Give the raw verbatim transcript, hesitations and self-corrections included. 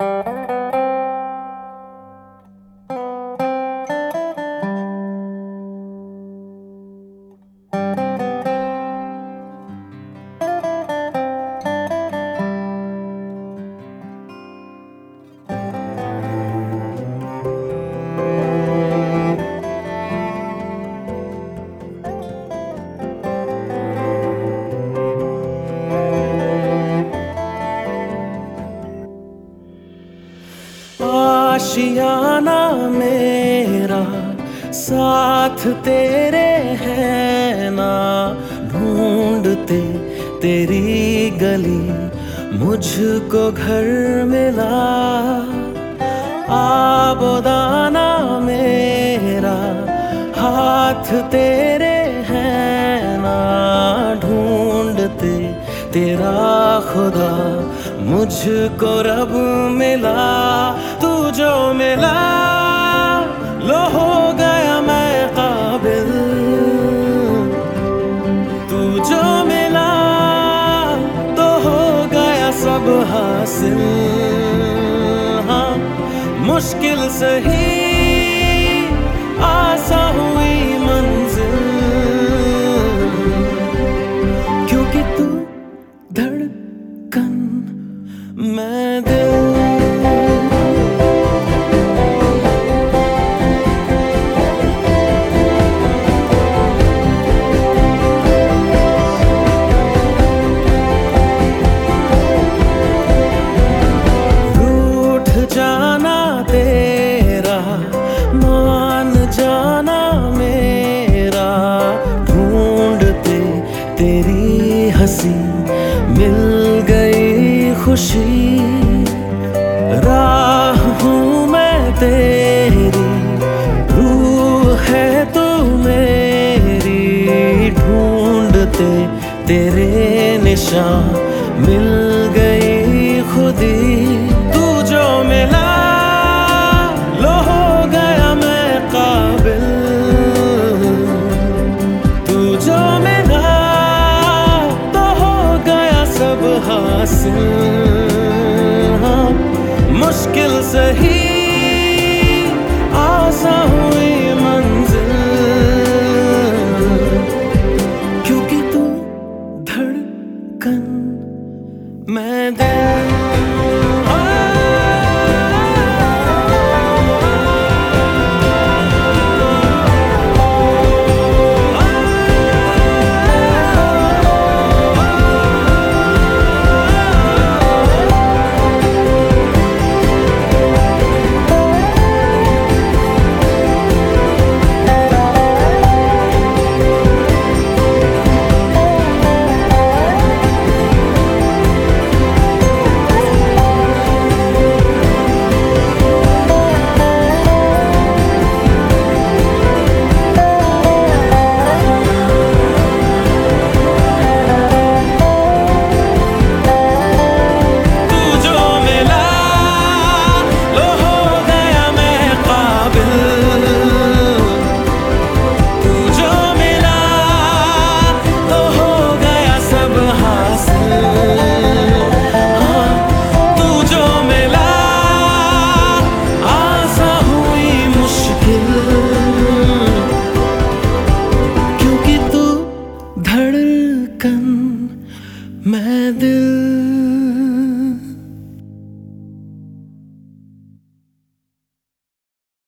आशियाना मेरा साथ तेरे है ना, ढूंढते तेरी गली मुझको घर मिला। आबोदाना मेरा हाथ तेरे है ना, ढूंढते तेरा खुदा मुझको रब मिला। तू जो मिला लो हो गया मैं काबिल, तू जो मिला तो हो गया सब हासिल। हाँ मुश्किल सही आसा हुई मंजिल, क्योंकि तू धड़कन मैं दिल। जाना तेरा मान जाना मेरा, ढूंढते तेरी हंसी मिल गई खुशी। राह हूँ मैं तेरी, रूह है तू मेरी, ढूंढते तेरे निशान मिल गई खुदी। जो मिला लो हो गया मैं काबिल, तू जो मिला तो हो गया सब हासिल। हाँ मुश्किल सही